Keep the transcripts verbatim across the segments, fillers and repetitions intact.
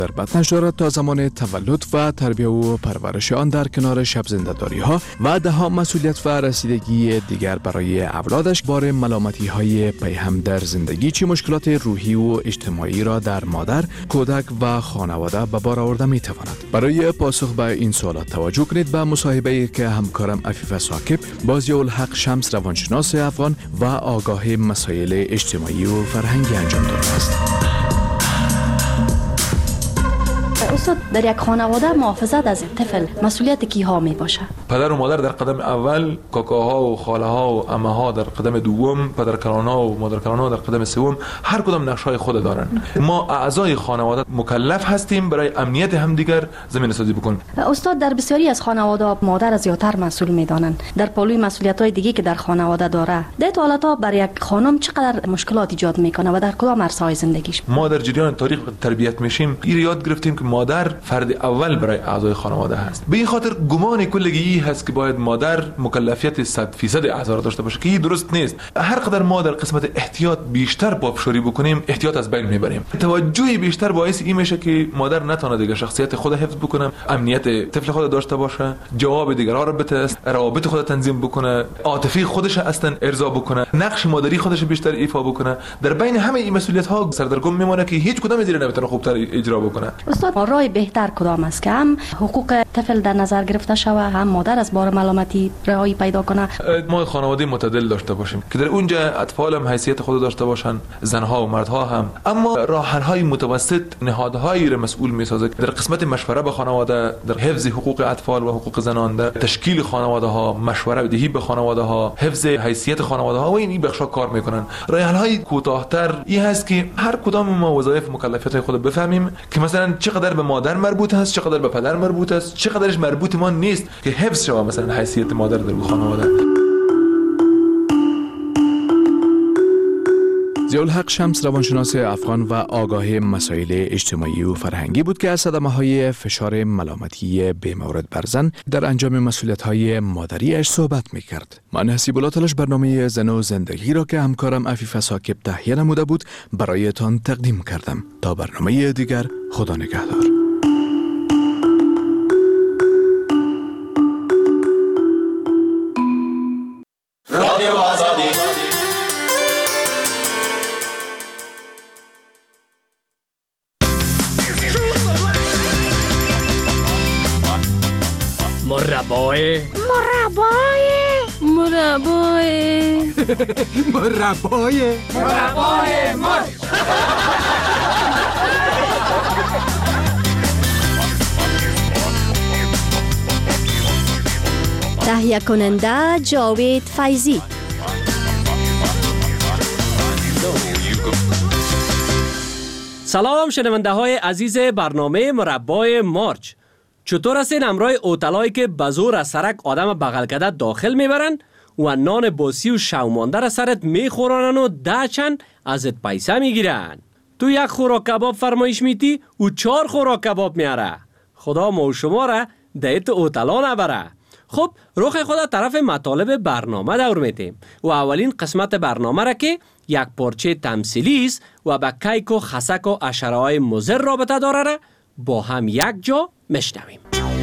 در بطنش دارد تا زمان تولد و تربیت و پرورش آن در کنار شب زنده‌داری ها و ده ها مسئولیت و رسیدگی دیگر برای اولادش بار ملامتی های پیهم در زندگی چی مشکلات روحی و اجتماعی را در مادر، کودک و خانواده به بار آورده می تواند. برای پاسخ به این سوالات توجه کنید به مصاحبه‌ای که همکارم عفیفه ثاقب با ضیاءالحق شمس روانشناس افغان و آگاه مسائل اجتماعی و فرهنگی انجام داده است. استاد، در یک خانواده محافظت از طفل مسئولیت کیها می باشه؟ پدر و مادر در قدم اول، کاکاها و خاله‌ها و عمه‌ها در قدم دوم، پدرکلان‌ها و مادرکلان‌ها در قدم سوم، هر کدام نقش‌های خود دارن. ما اعضای خانواده مکلف هستیم برای امنیت همدیگر زمینه سازی بکنیم. استاد، در بسیاری از خانواده مادر از زیاتر مسئول میدانند در پالوی مسئولیت‌های دیگه که در خانواده داره. در حالت‌ها برای یک خانم چقدر مشکلات ایجاد میکنه و در کدام عرصه‌های زندگیش؟ ما در جریان تاریخ تربیت میشیم، این یاد گرفتیم که مادر فرد اول برای اعضای خانواده هست. به این خاطر گمان کلگی هست که باید مادر مکلفیت صد درصد اعضا را داشته باشه که این درست نیست. هر قدر ما در قسمت احتیاط بیشتر پافشاری بکنیم، احتیاط از بین میبریم. توجه بیشتر باعث این میشه که مادر نتونه دیگه شخصیت خود حفظ بکنه، امنیت طفل خود داشته باشه، جواب دیگران را بده، روابط خود تنظیم بکنه، عاطفی خودش اصلا ارضا بکنه، نقش مادری خودش بیشتر ایفا بکنه. در بین همه این مسئولیت ها سردرگم میمونه که هیچ کدام از اینا نمیتونه خوبتر اجرا بکنه. استاد، راه بهتر کدام است که هم حقوق طفل در نظر گرفته شوه، هم مادر از بار ملامتی رهایی پیدا کنه؟ ما خانواده معتدل داشته باشیم که در اونجا اطفال هم حیثیت خود داشته باشن، زنها و مردها هم، اما راه‌حل‌های متوسط نهادهایی را مسئول میسازه در قسمت مشوره به خانواده، در حفظ حقوق اطفال و حقوق زنان، در تشکیل خانواده ها، مشوره دهی به خانواده ها، حفظ حیثیت خانواده ها و این بخشا کار میکنن. راه‌حل‌های کوتاه‌تر این هست که هر کدام ما وظایف مکلفیت خود بفهمیم که مثلا چقدر به مادر مربوط هست، چقدر به پدر مربوط است، چقدرش مربوط ما نیست که حفظ شود مثلا حیثیت مادر در خانواده. ضیاءالحق شمس روانشناس افغان و آگاه مسائل اجتماعی و فرهنگی بود که از صدمه‌های فشار ملامتی بی‌مورد بر زن در انجام مسئولیت‌های مادری‌اش صحبت می‌کرد. من حسیب الله تلاش برنامه زن و زندگی را که همکارم عفیفه ثاقب تهیه نموده بود برایتان تقدیم کردم. تا برنامه دیگر، خدا نگهدار. رادیو آزادی. مربای مربای مربای مربای مربای مرد. تهیه کننده جاوید فیضی. سلام شنونده های عزیز برنامه مربای مارچ. چطور هستین همراه اوتلایی که بزور از سرک آدم بغل کده داخل میبرن و نان باسی و شومانده را سرت میخورانن و ده چند ازت پیسه میگیرن؟ تو یک خوراک کباب فرمایش میتی و چهار خوراک کباب میاره. خدا ما و شما را دیت اوتلا نبره. خب روح خدا طرف مطالب برنامه دور میتیم و اولین قسمت برنامه را که یک پارچه تمثیلی است و با کیک و خسک و اشاره های مضر رابطه داره را با هم یک جا مشنویم.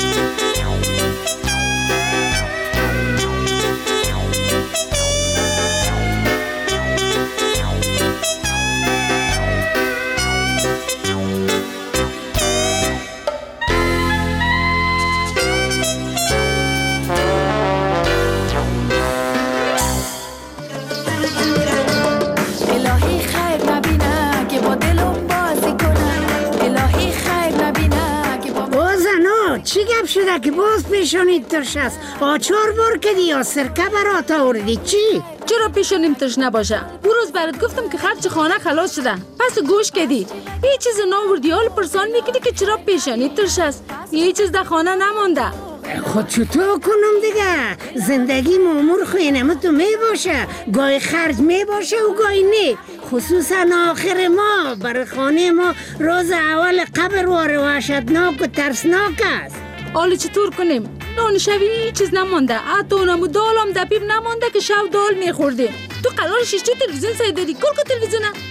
چی گپ شده که باز پیشانید ترش است؟ آچار بار کدی یا سرکه برات آوردی چی؟ چرا پیشانیم ترش نباشه؟ اون روز برات گفتم که خرج خانه خلاص شده، پس گوش کدی هیچ چیز ناوردی، حال پرسان میکنی که چرا پیشانید ترش است؟ هیچ چیز در خانه نمانده. خود چطور کنم دیگه؟ زندگی مامور خوینمه تو می باشه، گاهی خرج می باشه و گاهی نه، خصوصا آخر ما برای خانه ما روز اول قبر واره وحشتناک و ترسناک است. حالا چطور کنیم؟ نان شبی هیچ چیز نمانده، حتی اونم دالم دپیب نمانده که شب دال میخوردیم. تو قرار شیشتی تلویزیون سایداری کل که تلویزیونه؟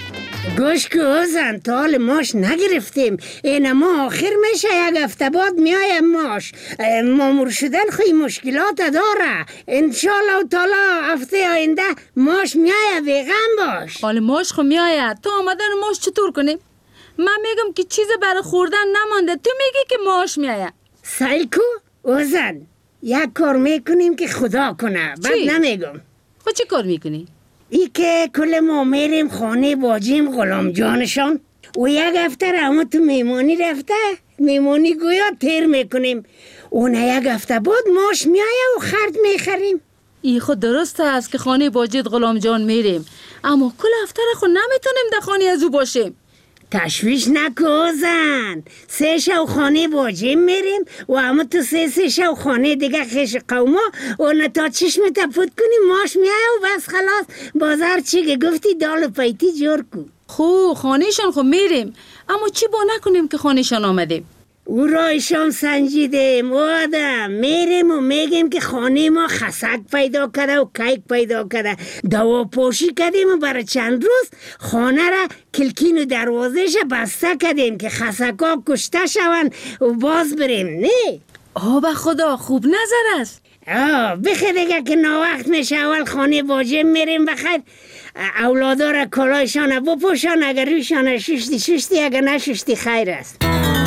گوش که اوزن تا حال ماش نگرفتیم. این ما آخر میشه یک هفته بعد میایم ماش. مامور شدن خوی مشکلات داره. انشالله و تعالی هفته آینده ماش میایه، بیغم باش. حال ماش خو میایه، تو آمدن ماش چطور کنیم؟ من میگم که چیز برای خوردن نمانده، تو میگی که ماش میایه. سایکو اوزن یک کار میکنیم که خدا کنه، بعد نمیگم. خود چی کار میکنی؟ ای که کل ما میریم خانه باجیم غلام جانشان و یک هفته رمو تو میمانی رفته، میمانی گویا تیر میکنیم. اون یک هفته بعد ماش میایه و خرد میخریم. ای خود درست است که خانه باجید غلام جان میریم، اما کل هفته را خود نمیتونیم در خانه از او باشیم. تشویش نکوزن، سه شو خانه باجیم میریم و اما تو سه سه شو خانه دیگه خیش قوما و نتا چشم تپود کنیم ماش میایه و بس خلاص. بازار چی که گفتی دال و پیتی جور کو. خو خانهشان خو میریم، اما چی با نکنیم که خانهشان آمدیم؟ او رایشان سنجیدیم و آدم میریم و میگیم که خانه ما خسک پیدا کرده و کیک پیدا کرده. دوا پوشی کردیم و برای چند روز خانه را کلکین و دروازهش بسته کردیم که خسکا کشته شون و باز بریم. نه آه خدا خوب نظر است. آه بخیر دیگه که ناوقت میشه اول خانه واجب میریم بخیر اولادا را کلایشان بپوشان، اگر رویشان ششتی ششتی، اگر نششتی خیر است.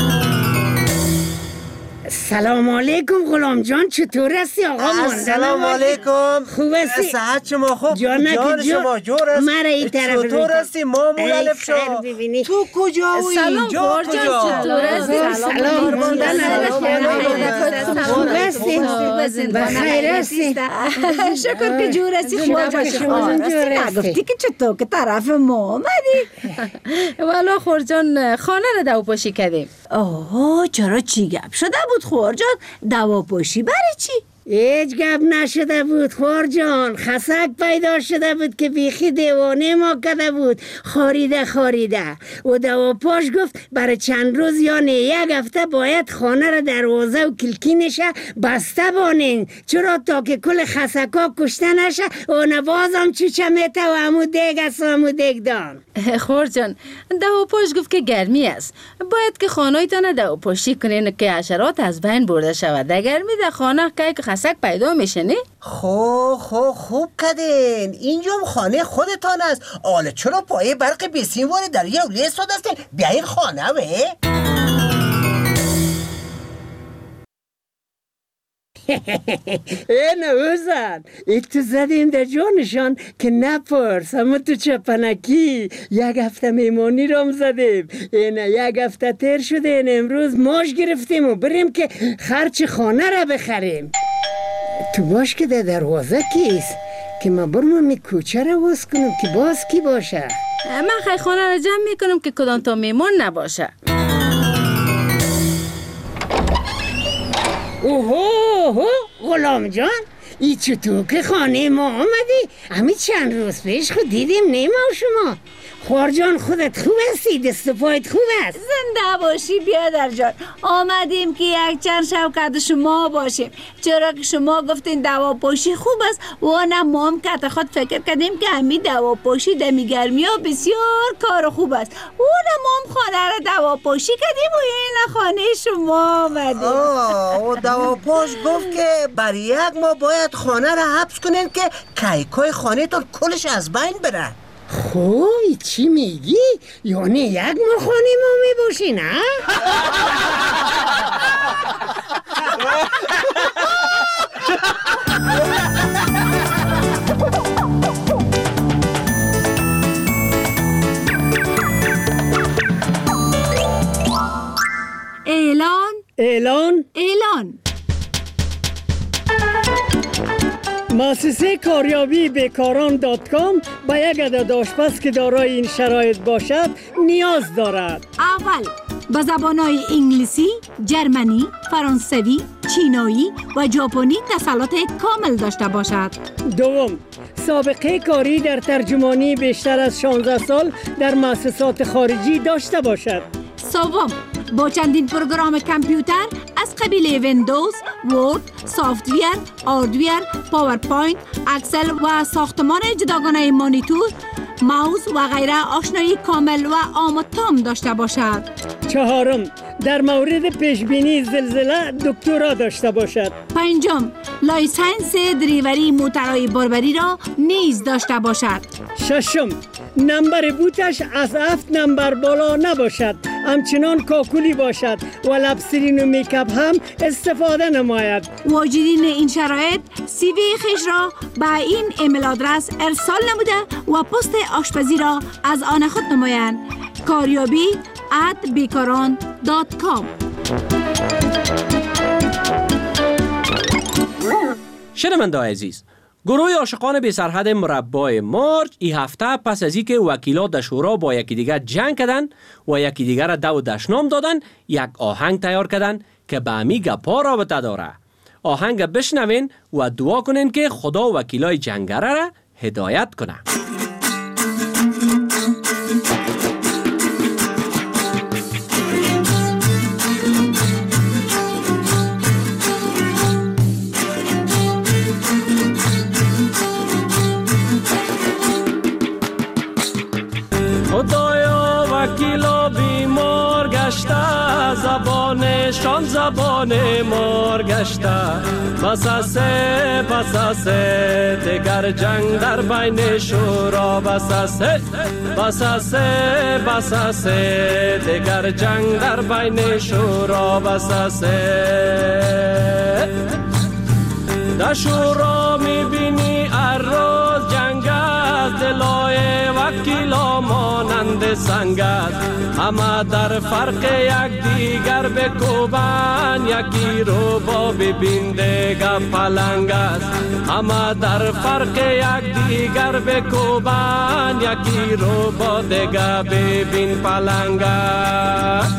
سلام علیکم غلام جان، چطور هستی آقا؟ سلام علیکم. خوب هستی؟ صحت شما خوب؟ جان, جان شما جور است؟ مرا این طرف چطور هستی؟ مامون الف شو تو کجا وی؟ سلام خورجان، چطور هستی؟ سلام خوب هستی؟ بخیر هستی؟ شکر که جور هستی. نگفتی که چطور که طرف ما آمدی؟ والا خورجان خانه را دو پاشی کردیم. آه چرا چی گپ شده بود خورجان؟ دوا پاشی برای چی؟ هیچ گپ نشده بود خورجان، خسک پیدا شده بود که بیخی دیوانه ما کده بود، خاریده خاریده و دواپاش گفت برای چند روز یعنی یک هفته باید خانه را دروازه و کلکینش بسته بانین، چرا تا که کل خسکا کشته نشه و نبازم چوچه میته و همو دیگ است و همو دیگ دان. خورجان دواپاش گفت که گرمی است، باید که خانه تانه دواپاشی کنین که حشرات از بین برده شود. در گرمی در خانه که خسک پیدا میشه نه؟ خو خو خوب کدین، اینجا خانه خودتان است. آله چرا پایه برق بیسیمواری در یه اولیه سود هستین؟ بیاین خانه وی؟ ای نوزن ایک تو زدیم در جانشان که نپرس، اما تو چپنکی یک هفته میمانی رام زدیم. این یک هفته تیر شده، این امروز ماش گرفتیم و بریم که خرچ خانه را بخریم. تو باش که در دروازه کیست که ما برمون می کوچه را باز کنم که باز کی باشه؟ من خیلی خانه را جمع میکنم که کدام تا میمون نباشه. اوهو غلام جان، ای چطور که خانه ما آمدی؟ همین چند روز پیش خود دیدیم نیما شما. خورجان خودت خوب هستی؟ دست پایت خوب است؟ زنده باشی بیادر جان، آمدیم که یک چند شوکت شما باشیم، چرا که شما گفتین دواپاشی خوب است و نه ما هم که خود فکر کردیم که همین دواپاشی دمی گرمی ها بسیار کار خوب است و نه ما هم خانه را دواپاشی کردیم و این خانه شما آمدیم. آه و دواپاش گفت که برای یک ما باید خانه را حبس کنین که کیکای خانه تان کلش از بین بره. خوی چی میگی؟ یعنی یک ما خانه ما میباشی نه؟ اعلان اعلان اعلان مؤسسه کاریابی بیکاران دات کام به یک عدد آشپز که دارای این شرایط باشد نیاز دارد. اول به زبانهای انگلیسی، جرمنی، فرانسوی، چینایی و ژاپنی تسلط کامل داشته باشد. دوم سابقه کاری در ترجمانی بیشتر از شانزده سال در مؤسسات خارجی داشته باشد. سوم با چندین پروگرام کامپیوتر از قبیل ویندوز، ورد، سافتویر، آردویر، پاورپوینت، اکسل و ساختمان جداگانه مانیتور، ماوس و غیره آشنایی کامل و عام تام داشته باشد. چهارم، در مورد پیشبینی زلزله دکترا داشته باشد. پنجم، لایسنس دریوری موترهای باربری را نیز داشته باشد. ششم، نمبر بوتش از هفت نمبر بالا نباشد، همچنان کاکولی باشد و لبسرین و میکاپ هم استفاده نماید. واجدین این شرایط سی وی خیش را به این ایمیل آدرس ارسال نموده و پست آشپزی را از آن خود نمایند. کاریابی ات بیکاران دات کام. شنونده عزیز، گروه عاشقان بی سرحد مربای مارچ این هفته پس از اینکه وکیلات در شورا با یکی دیگر جنگ کردن و یکی دیگر را دو دشنام دادن، یک آهنگ تیار کردن که به امی گپا رابطه داره. آهنگ بشنوین و دعا کنین که خدا وکیلای جنگره را هدایت کنه. خدایا وکیلا بیمار گشته، زبانشان زبان مار گشته. پس از سه پس از سه دگر جنگ در بین شورا. پس از سه پس از سه پس از سه دگر جنگ در بین شورا. پس از سه در شورا میبینی هر روز جنگ است، دلای وکیلا مانند سنگ است. همه در فرق یک دیگر بکوبن، یکی رو با ببین دیگر پلنگ است. همه در فرق یک دیگر بکوبن، یکی رو با دیگر ببین پلنگ است.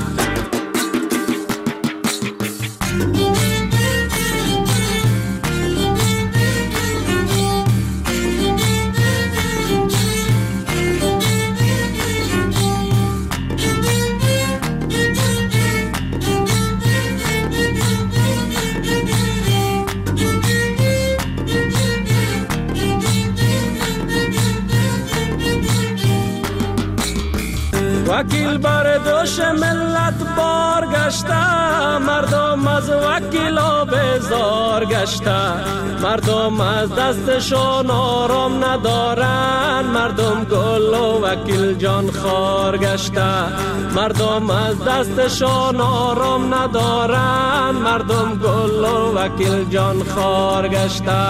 وکیل بر دوش ملت بار گشته، مردم از وکیلا بیزار گشته. مردم از دستشون آرام ندارن، مردم گل و وکیل جان خار گشته. مردم از دستشون آرام ندارن، مردم گل و وکیل جان خار گشته.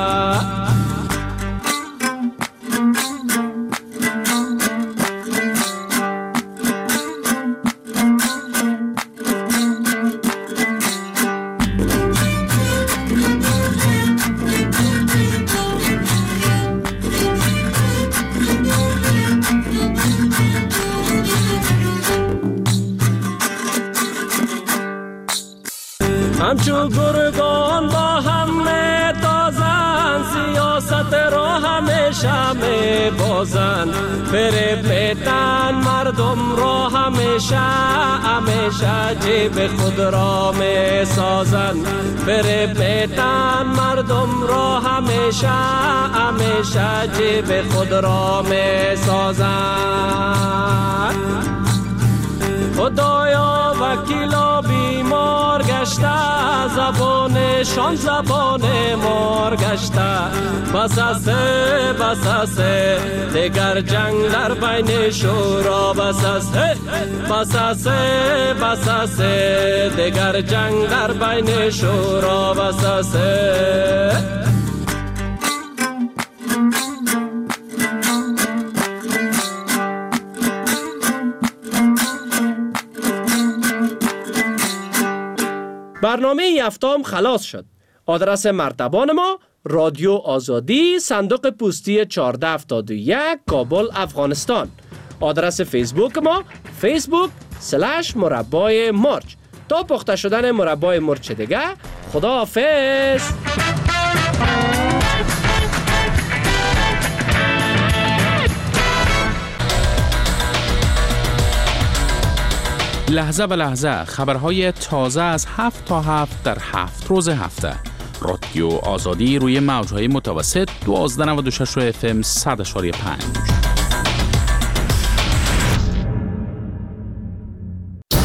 همچون گرگان با همه تازن، سیاست را همیشه می بازن. فریب میتن مردم را همیشه، همیشه جیب خود را می سازن. فریب میتن مردم را همیشه، همیشه جیب خود را می سازن. خدایا وکیلا بیمار گشته، زبانشان زبان مار گشته. پس از سه پس از سه دگر جنگ در بین شورا. پس از سه پس از سه پس از سه دگر جنگ در بین شورا. پس از سه برنامه یفتام خلاص شد. آدرس مرتبان ما رادیو آزادی، صندوق پستی چهارده هفتاد و یک، کابل، افغانستان. آدرس فیسبوک ما فیسبوک سلش مربای مارچ. تا پخته شدن مربای مرچ دیگه، خدا حافظ. لحظه به لحظه خبرهای تازه از هفت تا هفت در هفت روز هفته. رادیو آزادی روی موجهای متوسط دوازده نود و شش اف ام صد و پنج.